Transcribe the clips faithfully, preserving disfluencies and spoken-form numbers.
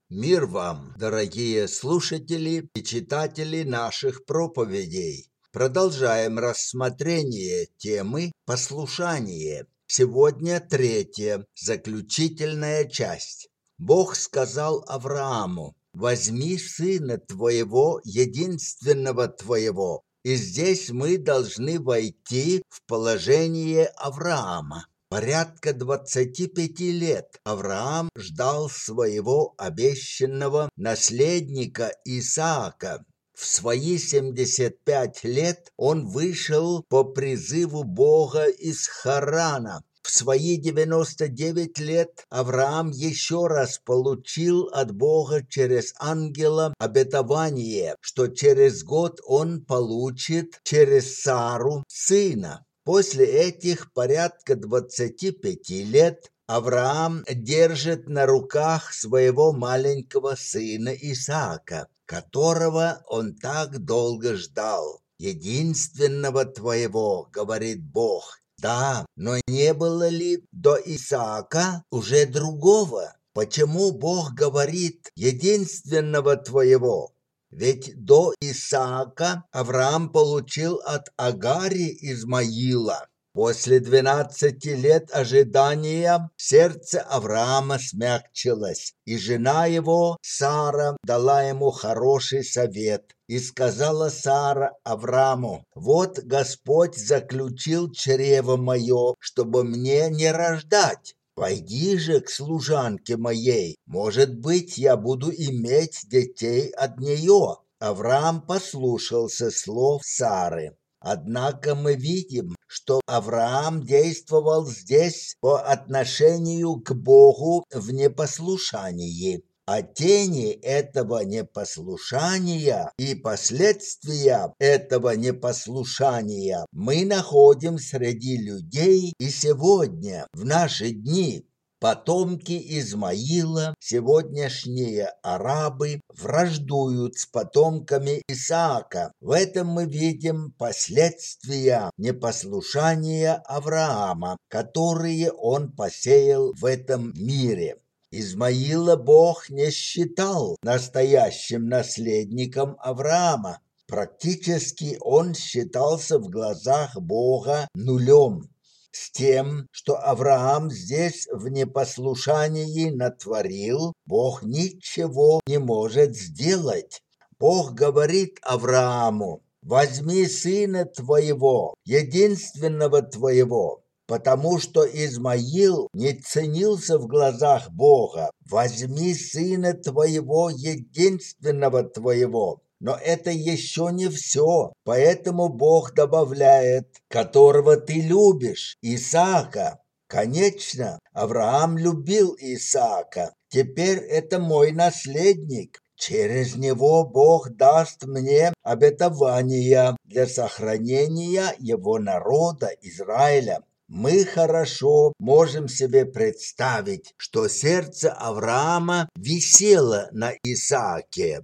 Мир вам, дорогие слушатели и читатели наших проповедей. Продолжаем рассмотрение темы «Послушание». Сегодня третья, заключительная часть. Бог сказал Аврааму: «Возьми сына твоего, единственного твоего». И здесь мы должны войти в положение Авраама. Порядка двадцати пяти лет Авраам ждал своего обещанного наследника Исаака. В свои семьдесят пять лет он вышел по призыву Бога из Харана. В свои девяносто девять лет Авраам еще раз получил от Бога через ангела обетование, что через год он получит через Сару сына. После этих порядка двадцати пяти лет Авраам держит на руках своего маленького сына Исаака, которого он так долго ждал. «Единственного твоего», — говорит Бог. Да, но не было ли до Исаака уже другого? Почему Бог говорит «единственного твоего»? Ведь до Исаака Авраам получил от Агари Измаила. После двенадцати лет ожидания сердце Авраама смягчилось, и жена его, Сара, дала ему хороший совет. И сказала Сара Аврааму: «Вот Господь заключил чрево мое, чтобы мне не рождать. Пойди же к служанке моей, может быть, я буду иметь детей от нее». Авраам послушался слов Сары. Однако мы видим, что Авраам действовал здесь по отношению к Богу в непослушании. А тени этого непослушания и последствия этого непослушания мы находим среди людей и сегодня, в наши дни. Потомки Измаила, сегодняшние арабы, враждуют с потомками Исаака. В этом мы видим последствия непослушания Авраама, которые он посеял в этом мире. Измаила Бог не считал настоящим наследником Авраама. Практически он считался в глазах Бога нулем. С тем, что Авраам здесь в непослушании натворил, Бог ничего не может сделать. Бог говорит Аврааму: «Возьми сына твоего, единственного твоего». Потому что Измаил не ценился в глазах Бога. «Возьми сына твоего, единственного твоего». Но это еще не все, поэтому Бог добавляет: «которого ты любишь, Исаака». Конечно, Авраам любил Исаака. Теперь это мой наследник. Через него Бог даст мне обетование для сохранения его народа Израиля. Мы хорошо можем себе представить, что сердце Авраама висело на Исааке.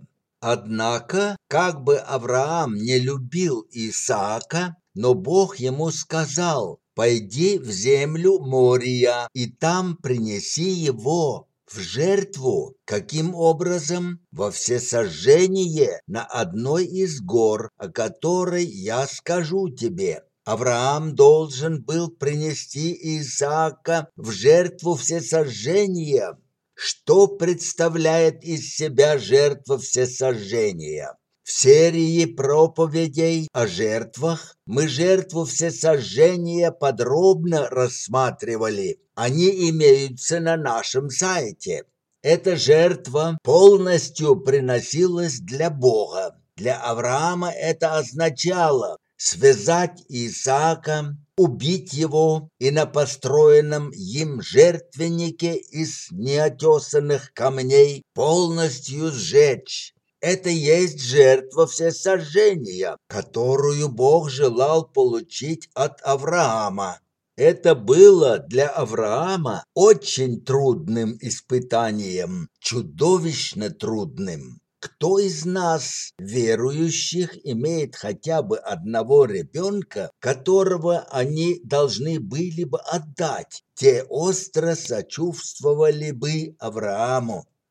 Однако, как бы Авраам не любил Исаака, но Бог ему сказал: «Пойди в землю Мория и там принеси его в жертву». Каким образом? Во всесожжение на одной из гор, о которой я скажу тебе. Авраам должен был принести Исаака в жертву всесожжения. Что представляет из себя жертва всесожжения? В серии проповедей о жертвах мы жертву всесожжения подробно рассматривали. Они имеются на нашем сайте. Эта жертва полностью приносилась для Бога. Для Авраама это означало связать Исаака, убить его и на построенном им жертвеннике из неотесанных камней полностью сжечь. Это есть жертва всесожжения, которую Бог желал получить от Авраама. Это было для Авраама очень трудным испытанием, чудовищно трудным. Кто из нас, верующих, имеет хотя бы одного ребенка, которого они должны были бы отдать? Те остро сочувствовали бы Аврааму.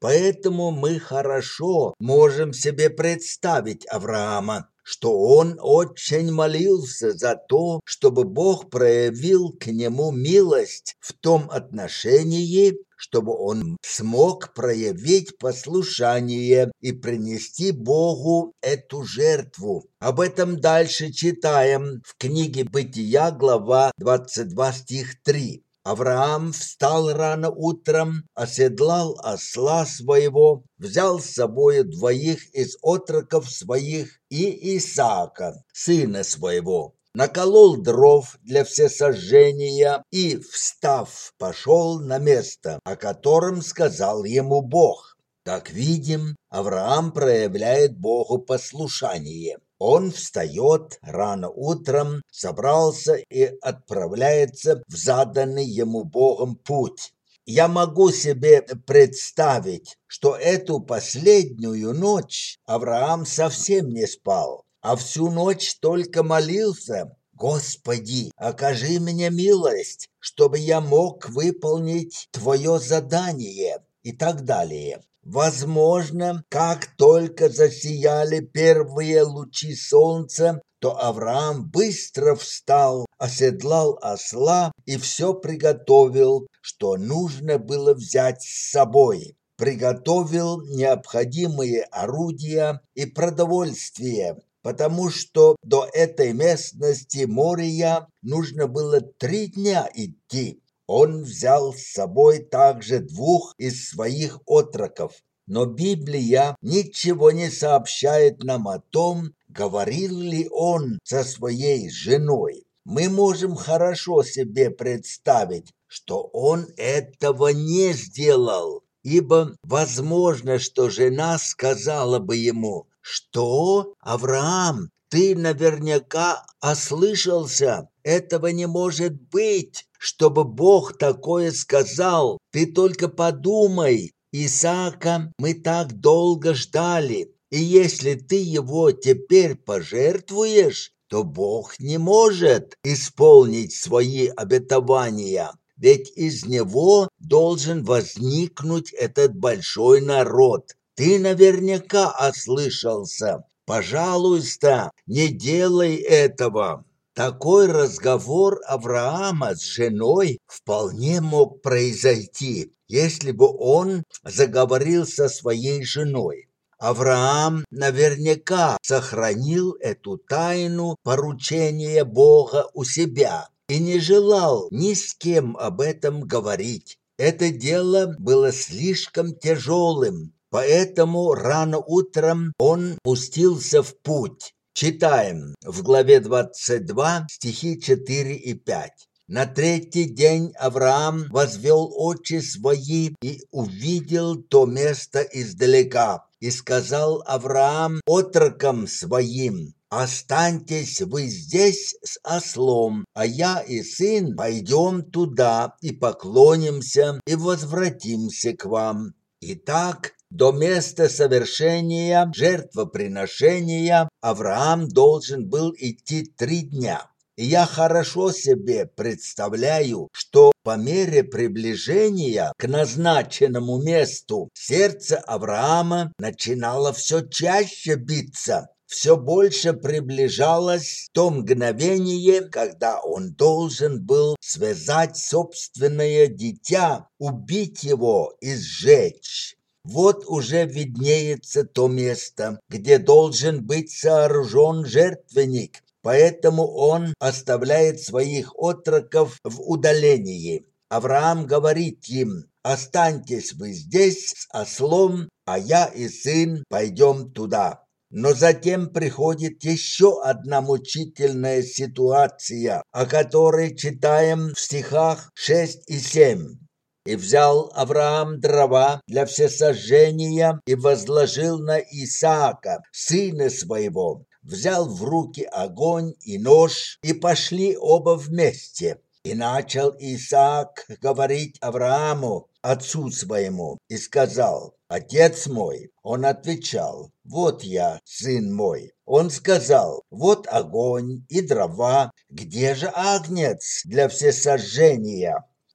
Поэтому мы хорошо можем себе представить Авраама, что он очень молился за то, чтобы Бог проявил к нему милость в том отношении, чтобы он смог проявить послушание и принести Богу эту жертву. Об этом дальше читаем в книге Бытия, глава двадцать два, стих три. Авраам встал рано утром, оседлал осла своего, взял с собой двоих из отроков своих и Исаака, сына своего, наколол дров для всесожжения и, встав, пошел на место, о котором сказал ему Бог. Как видим, Авраам проявляет Богу послушание. Он встает рано утром, собрался и отправляется в заданный ему Богом путь. Я могу себе представить, что эту последнюю ночь Авраам совсем не спал, а всю ночь только молился: «Господи, окажи мне милость, чтобы я мог выполнить Твое задание», и так далее. Возможно, как только засияли первые лучи солнца, то Авраам быстро встал, оседлал осла и все приготовил, что нужно было взять с собой. Приготовил необходимые орудия и продовольствие, потому что до этой местности Мория нужно было три дня идти. Он взял с собой также двух из своих отроков. Но Библия ничего не сообщает нам о том, говорил ли он со своей женой. Мы можем хорошо себе представить, что он этого не сделал, ибо возможно, что жена сказала бы ему: «Что, Авраам, ты наверняка ослышался, этого не может быть, чтобы Бог такое сказал, ты только подумай, Исаака мы так долго ждали, и если ты его теперь пожертвуешь, то Бог не может исполнить свои обетования, ведь из него должен возникнуть этот большой народ. Ты наверняка ослышался, пожалуйста, не делай этого». Такой разговор Авраама с женой вполне мог произойти, если бы он заговорил со своей женой. Авраам наверняка сохранил эту тайну поручения Бога у себя и не желал ни с кем об этом говорить. Это дело было слишком тяжелым, поэтому рано утром он пустился в путь. Читаем в главе двадцать два, стихи четыре и пять. «На третий день Авраам возвел очи свои и увидел то место издалека. И сказал Авраам отрокам своим: останьтесь вы здесь с ослом, а я и сын пойдем туда и поклонимся и возвратимся к вам». Итак, до места совершения жертвоприношения Авраам должен был идти три дня. И я хорошо себе представляю, что по мере приближения к назначенному месту сердце Авраама начинало все чаще биться. Все больше приближалось то мгновение, когда он должен был связать собственное дитя, убить его и сжечь. Вот уже виднеется то место, где должен быть сооружен жертвенник, поэтому он оставляет своих отроков в удалении. Авраам говорит им: останьтесь вы здесь с ослом, а я и сын пойдем туда. Но затем приходит еще одна мучительная ситуация, о которой читаем в стихах шесть и семь. «И взял Авраам дрова для всесожжения и возложил на Исаака, сына своего, взял в руки огонь и нож, и пошли оба вместе. И начал Исаак говорить Аврааму, отцу своему, и сказал: отец мой. Он отвечал: вот я, сын мой. Он сказал: вот огонь и дрова, где же агнец для всесожжения?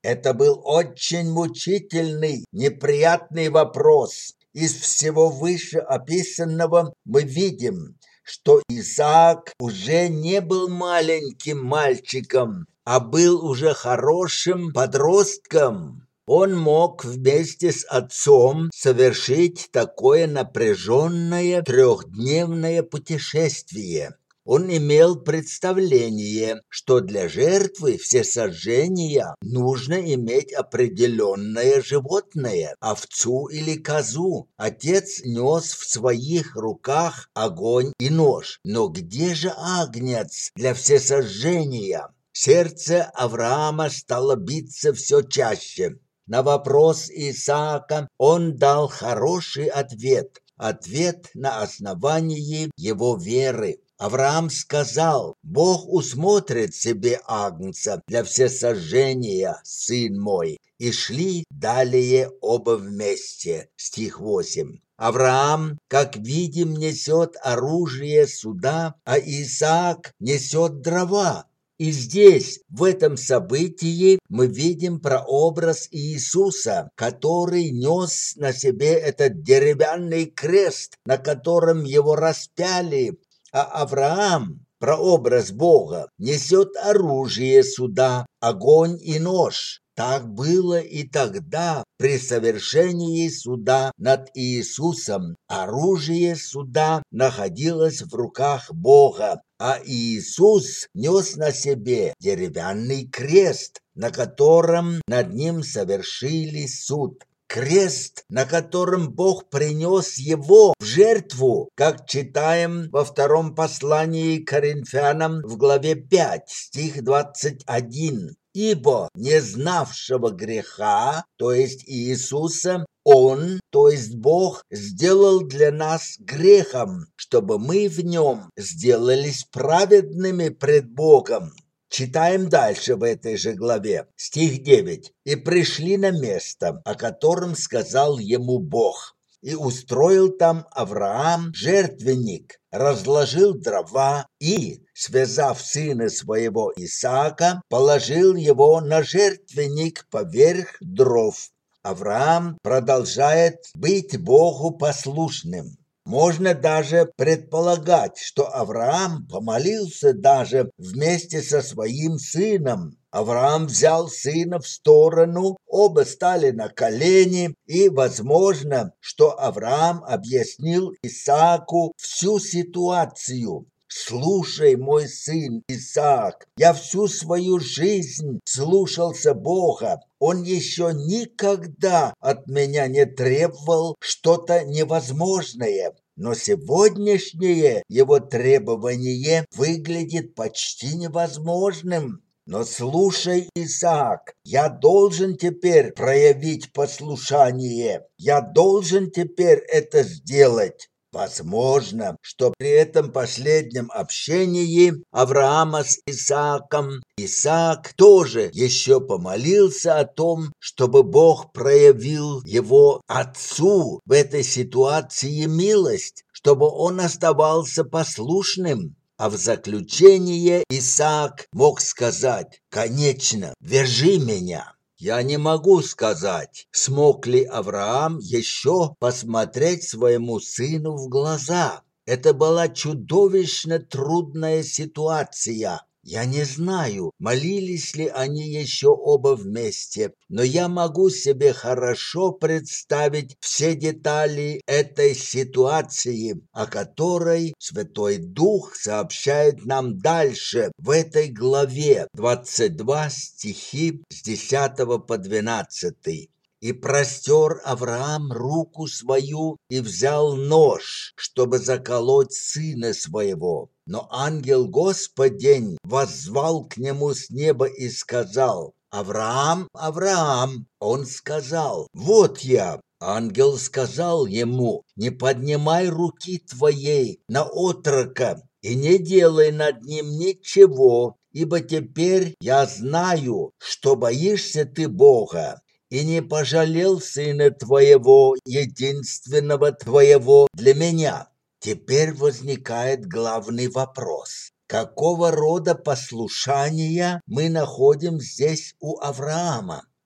Это был очень мучительный, неприятный вопрос. Из всего вышеописанного мы видим, что Исаак уже не был маленьким мальчиком, а был уже хорошим подростком. Он мог вместе с отцом совершить такое напряженное трехдневное путешествие. Он имел представление, что для жертвы всесожжения нужно иметь определенное животное, овцу или козу. Отец нес в своих руках огонь и нож. Но где же агнец для всесожжения? Сердце Авраама стало биться все чаще. На вопрос Исаака он дал хороший ответ. Ответ на основании его веры. Авраам сказал: «Бог усмотрит себе агнца для всесожжения, сын мой». И шли далее оба вместе. Стих восемь. Авраам, как видим, несет оружие суда, а Исаак несет дрова. И здесь, в этом событии, мы видим прообраз Иисуса, который нес на себе этот деревянный крест, на котором его распяли. А Авраам, прообраз Бога, несет оружие суда, огонь и нож. Так было и тогда, при совершении суда над Иисусом. Оружие суда находилось в руках Бога, а Иисус нес на себе деревянный крест, на котором над ним совершили суд. Крест, на котором Бог принес его в жертву, как читаем во втором послании к Коринфянам в главе пять, стих двадцать один. «Ибо не знавшего греха, то есть Иисуса, Он, то есть Бог, сделал для нас грехом, чтобы мы в нем сделались праведными пред Богом». Читаем дальше в этой же главе, стих девять. «И пришли на место, о котором сказал ему Бог, и устроил там Авраам жертвенник, разложил дрова и, связав сына своего Исаака, положил его на жертвенник поверх дров». Авраам продолжает быть Богу послушным. Можно даже предполагать, что Авраам помолился даже вместе со своим сыном. Авраам взял сына в сторону, оба стали на колени, и возможно, что Авраам объяснил Исааку всю ситуацию. «Слушай, мой сын Исаак, я всю свою жизнь слушался Бога. Он еще никогда от меня не требовал что-то невозможное. Но сегодняшнее его требование выглядит почти невозможным. Но слушай, Исаак, я должен теперь проявить послушание. Я должен теперь это сделать». Возможно, что при этом последнем общении Авраама с Исааком Исаак тоже еще помолился о том, чтобы Бог проявил его отцу в этой ситуации милость, чтобы он оставался послушным. А в заключение Исаак мог сказать: «Конечно, вяжи меня». Я не могу сказать, смог ли Авраам еще посмотреть своему сыну в глаза. Это была чудовищно трудная ситуация. Я не знаю, молились ли они еще оба вместе, но я могу себе хорошо представить все детали этой ситуации, о которой Святой Дух сообщает нам дальше в этой главе, двадцать два стихи с десятого по двенадцатый. «И простер Авраам руку свою и взял нож, чтобы заколоть сына своего. Но ангел Господень воззвал к нему с неба и сказал: Авраам, Авраам. Он сказал: вот я. Ангел сказал ему: не поднимай руки твоей на отрока и не делай над ним ничего, ибо теперь я знаю, что боишься ты Бога, и не пожалел сына твоего, единственного твоего для меня». Теперь возникает главный вопрос. Какого рода послушания мы находим здесь у Авраама?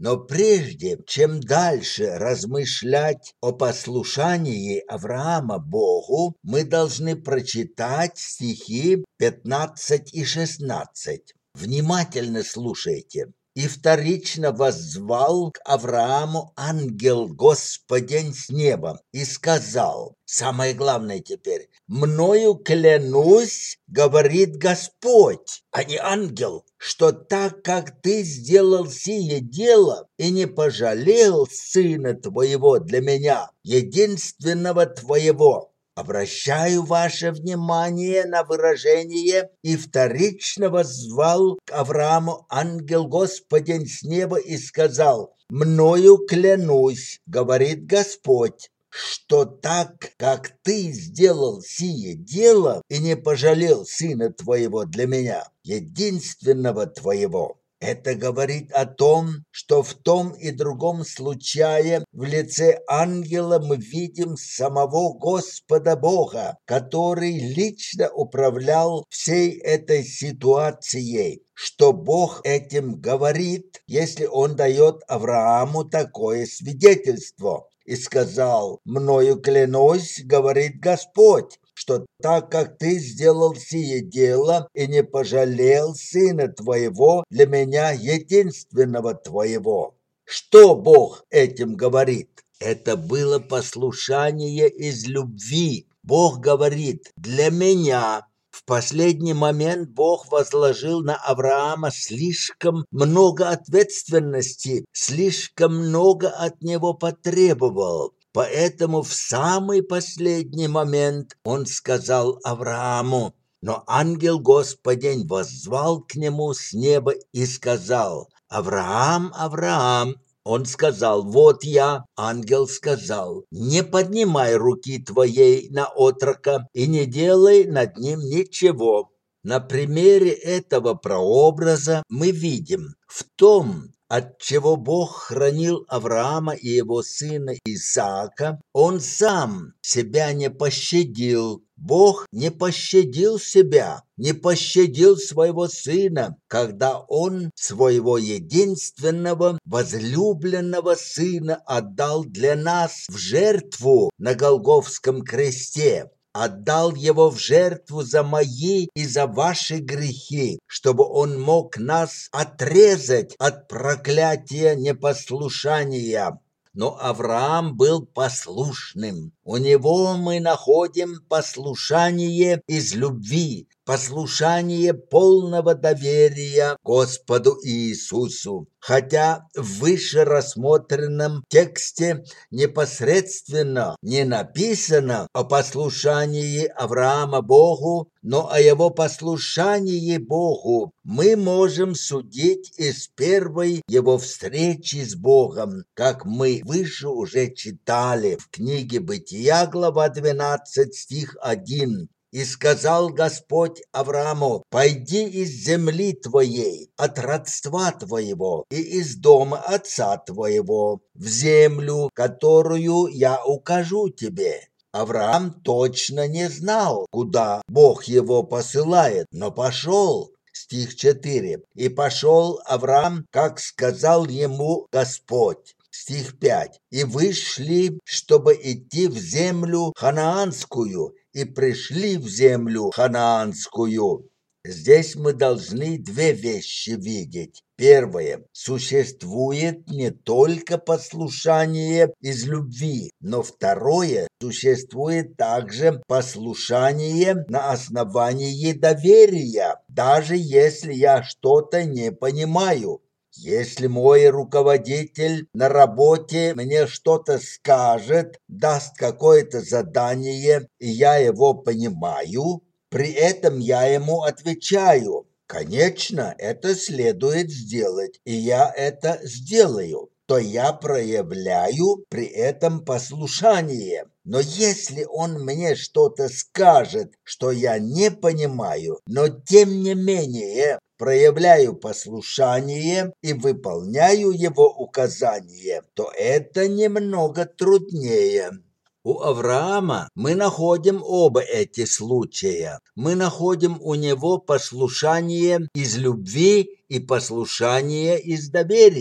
Но прежде чем дальше размышлять о послушании Авраама Богу, мы должны прочитать стихи пятнадцать и шестнадцать. Внимательно слушайте. «И вторично воззвал к Аврааму ангел Господень с неба и сказал», самое главное теперь, «мною клянусь, говорит Господь, а не ангел, что так как ты сделал сие дело и не пожалел сына твоего для меня, единственного твоего». Обращаю ваше внимание на выражение «и вторично воззвал к Аврааму ангел Господень с неба и сказал, мною клянусь, говорит Господь, что так, как ты сделал сие дело и не пожалел сына твоего для меня, единственного твоего». Это говорит о том, что в том и другом случае в лице ангела мы видим самого Господа Бога, который лично управлял всей этой ситуацией. Что Бог этим говорит, если Он дает Аврааму такое свидетельство. И сказал, мною клянусь, говорит Господь, что так как ты сделал сие дело и не пожалел сына твоего для меня единственного твоего. Что Бог этим говорит? Это было послушание из любви. Бог говорит, для меня. В последний момент Бог возложил на Авраама слишком много ответственности, слишком много от него потребовал. Поэтому в самый последний момент он сказал Аврааму, но ангел Господень воззвал к нему с неба и сказал, «Авраам, Авраам». Он сказал, «Вот я». Ангел сказал, «Не поднимай руки твоей на отрока и не делай над ним ничего». На примере этого прообраза мы видим в том, от чего Бог хранил Авраама и его сына Исаака, он сам себя не пощадил. Бог не пощадил себя, не пощадил своего сына, когда он своего единственного возлюбленного сына отдал для нас в жертву на Голгофском кресте. Отдал его в жертву за мои и за ваши грехи, чтобы он мог нас отрезать от проклятия непослушания. Но Авраам был послушным. У него мы находим послушание из любви, послушание полного доверия Господу Иисусу. Хотя в выше рассмотренном тексте непосредственно не написано о послушании Авраама Богу, но о его послушании Богу мы можем судить из первой его встречи с Богом, как мы выше уже читали в книге Бытия, глава двенадцать, стих один. «И сказал Господь Аврааму, пойди из земли твоей, от родства твоего и из дома отца твоего, в землю, которую я укажу тебе». Авраам точно не знал, куда Бог его посылает, но пошел. Стих четыре. «И пошел Авраам, как сказал ему Господь». Стих пять. «И вышли, чтобы идти в землю ханаанскую, и пришли в землю ханаанскую». Здесь мы должны две вещи видеть. Первое. Существует не только послушание из любви, но второе. Существует также послушание на основании доверия, даже если я что-то не понимаю. Если мой руководитель на работе мне что-то скажет, даст какое-то задание, и я его понимаю, при этом я ему отвечаю, конечно, это следует сделать, и я это сделаю, то я проявляю при этом послушание. Но если он мне что-то скажет, что я не понимаю, но тем не менее проявляю послушание и выполняю его указания, то это немного труднее. У Авраама мы находим оба эти случая. Мы находим у него послушание из любви и послушание из доверия.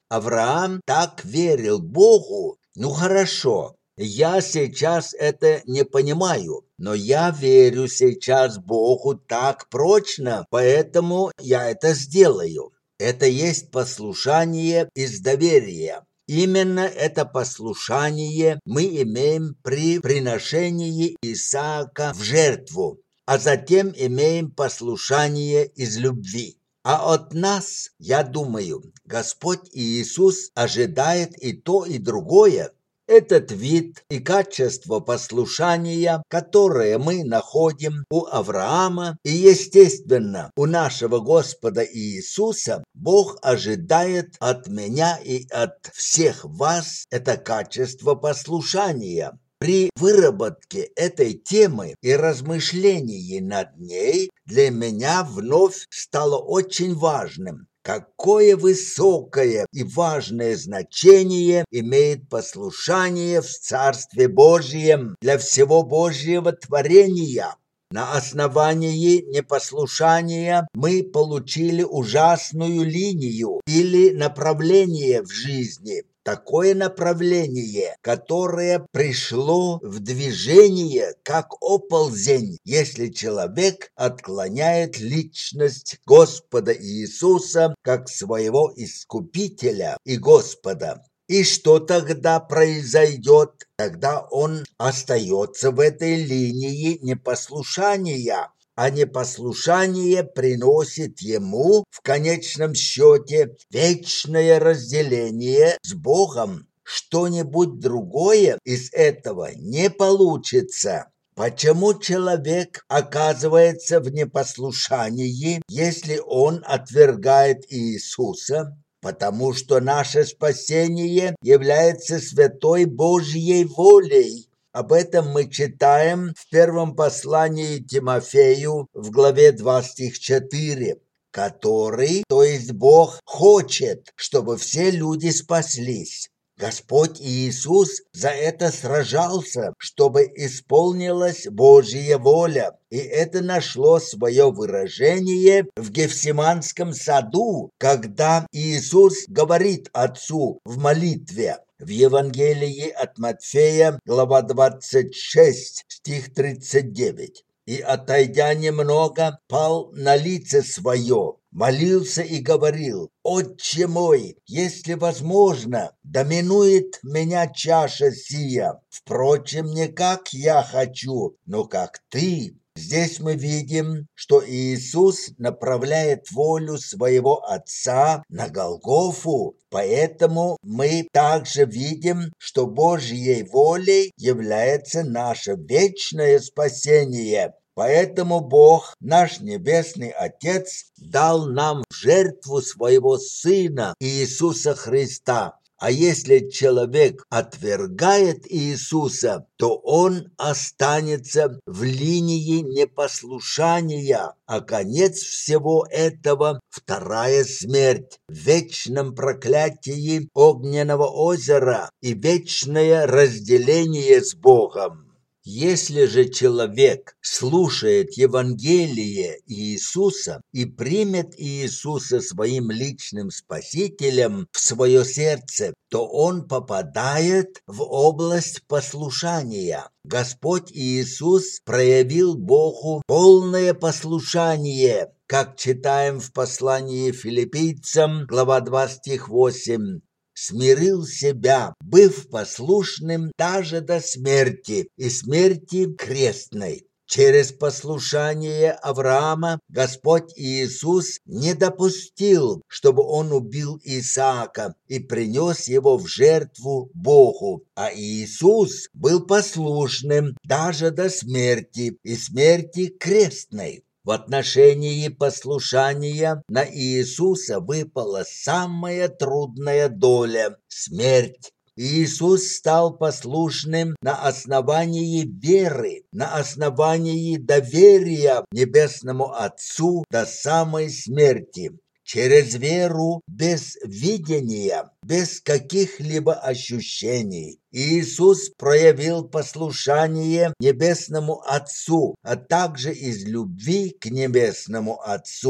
Авраам так верил Богу. Ну хорошо, я сейчас это не понимаю, но я верю сейчас Богу так прочно, поэтому я это сделаю. Это есть послушание из доверия. Именно это послушание мы имеем при приношении Исаака в жертву, а затем имеем послушание из любви. А от нас, я думаю, Господь Иисус ожидает и то, и другое. Этот вид и качество послушания, которое мы находим у Авраама и, естественно, у нашего Господа Иисуса, Бог ожидает от меня и от всех вас это качество послушания. При выработке этой темы и размышлении над ней для меня вновь стало очень важным, какое высокое и важное значение имеет послушание в Царстве Божьем для всего Божьего творения. На основании непослушания мы получили ужасную линию или направление в жизни. Такое направление, которое пришло в движение как оползень, если человек отклоняет личность Господа Иисуса как своего Искупителя и Господа. И что тогда произойдет? Тогда он остается в этой линии непослушания, а непослушание приносит ему в конечном счете вечное разделение с Богом. Что-нибудь другое из этого не получится. Почему человек оказывается в непослушании, если он отвергает Иисуса? Потому что наше спасение является святой Божьей волей. Об этом мы читаем в первом послании Тимофею в главе два стих четыре, который, то есть Бог, хочет, чтобы все люди спаслись. Господь Иисус за это сражался, чтобы исполнилась Божья воля, и это нашло свое выражение в Гефсиманском саду, когда Иисус говорит Отцу в молитве. В Евангелии от Матфея, глава двадцать шесть, стих тридцать девять. «И, отойдя немного, пал на лице свое, молился и говорил: Отче мой, если возможно, да минует меня чаша сия. Впрочем, не как я хочу, но как ты». Здесь мы видим, что Иисус направляет волю своего Отца на Голгофу, поэтому мы также видим, что Божьей волей является наше вечное спасение. Поэтому Бог, наш Небесный Отец, дал нам в жертву своего Сына Иисуса Христа. А если человек отвергает Иисуса, то он останется в линии непослушания, а конец всего этого – вторая смерть, в вечном проклятии огненного озера и вечное разделение с Богом. Если же человек слушает Евангелие Иисуса и примет Иисуса своим личным спасителем в свое сердце, то он попадает в область послушания. Господь Иисус проявил Богу полное послушание, как читаем в послании Филиппийцам, глава два, стих восемь. «Смирил себя, быв послушным даже до смерти, и смерти крестной». Через послушание Авраама Господь Иисус не допустил, чтобы он убил Исаака и принес его в жертву Богу, а Иисус был послушным даже до смерти и смерти крестной. В отношении послушания на Иисуса выпала самая трудная доля – смерть. Иисус стал послушным на основании веры, на основании доверия Небесному Отцу до самой смерти. Через веру, без видения, без каких-либо ощущений. Иисус проявил послушание Небесному Отцу, а также из любви к Небесному Отцу.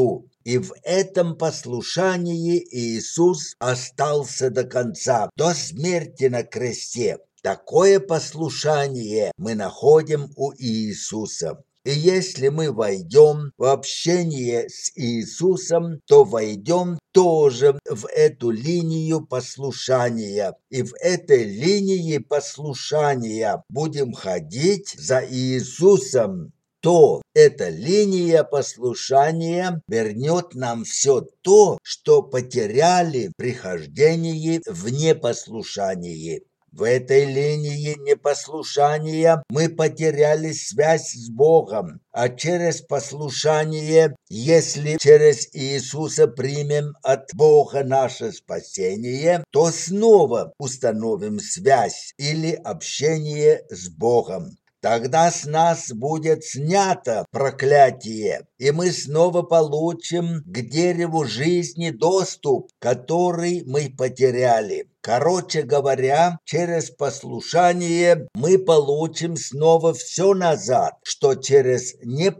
И в этом послушании Иисус остался до конца, до смерти на кресте. Такое послушание мы находим у Иисуса. И если мы войдем в общение с Иисусом, то войдем тоже в эту линию послушания. И в этой линии послушания будем ходить за Иисусом. То эта линия послушания вернет нам все то, что потеряли при хождении в непослушании. В этой линии непослушания мы потеряли связь с Богом, а через послушание, если через Иисуса примем от Бога наше спасение, то снова установим связь или общение с Богом. Тогда с нас будет снято проклятие, и мы снова получим к дереву жизни доступ, который мы потеряли. Короче говоря, через послушание мы получим снова все назад, что через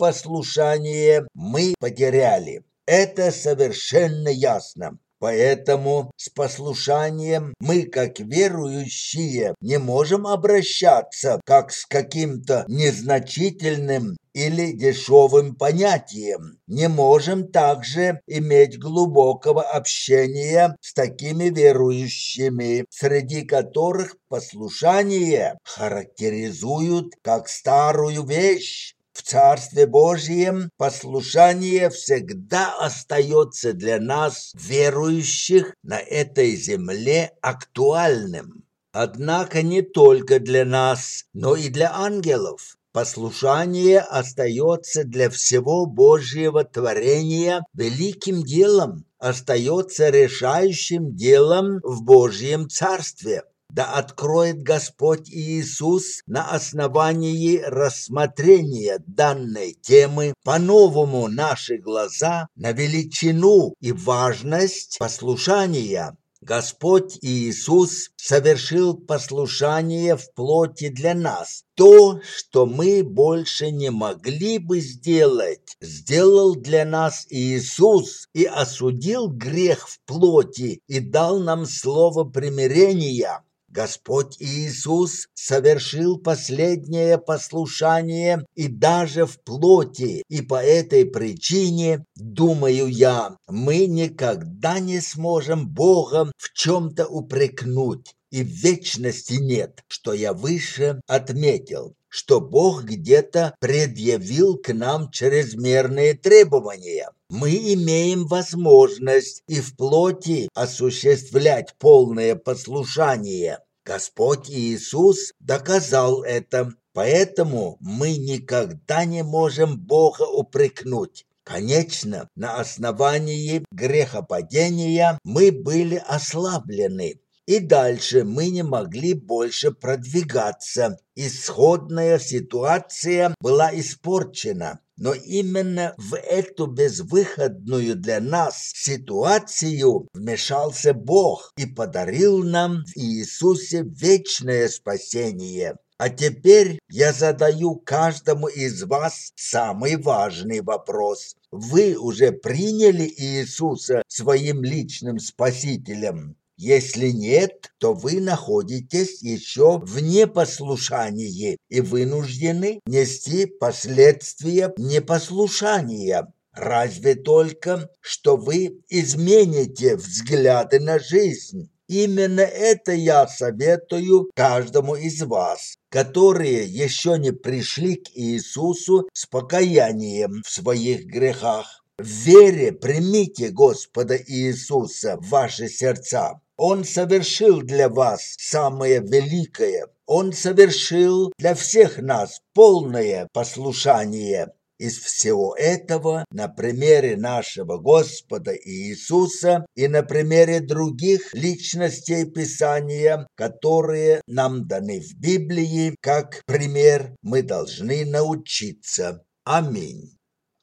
непослушание мы потеряли. Это совершенно ясно. Поэтому с послушанием мы, как верующие, не можем обращаться как с каким-то незначительным или дешевым понятием. Не можем также иметь глубокого общения с такими верующими, среди которых послушание характеризуют как старую вещь. В Царстве Божьем послушание всегда остается для нас, верующих на этой земле, актуальным. Однако не только для нас, но и для ангелов. Послушание остается для всего Божьего творения великим делом, остается решающим делом в Божьем Царстве. Да откроет Господь Иисус на основании рассмотрения данной темы по-новому наши глаза на величину и важность послушания. Господь Иисус совершил послушание в плоти для нас. То, что мы больше не могли бы сделать, сделал для нас Иисус и осудил грех в плоти и дал нам слово примирения. Господь Иисус совершил последнее послушание и даже в плоти, и по этой причине, думаю я, мы никогда не сможем Бога в чем-то упрекнуть. И в вечности нет, что я выше отметил, что Бог где-то предъявил к нам чрезмерные требования. Мы имеем возможность и в плоти осуществлять полное послушание. Господь Иисус доказал это, поэтому мы никогда не можем Бога упрекнуть. Конечно, на основании грехопадения мы были ослаблены. И дальше мы не могли больше продвигаться. Исходная ситуация была испорчена. Но именно в эту безвыходную для нас ситуацию вмешался Бог и подарил нам в Иисусе вечное спасение. А теперь я задаю каждому из вас самый важный вопрос. Вы уже приняли Иисуса своим личным спасителем? Если нет, то вы находитесь еще в непослушании и вынуждены нести последствия непослушания. Разве только, что вы измените взгляды на жизнь. Именно это я советую каждому из вас, которые еще не пришли к Иисусу с покаянием в своих грехах. В вере примите Господа Иисуса в ваши сердца. Он совершил для вас самое великое. Он совершил для всех нас полное послушание. Из всего этого на примере нашего Господа Иисуса и на примере других личностей Писания, которые нам даны в Библии, как пример, мы должны научиться. Аминь.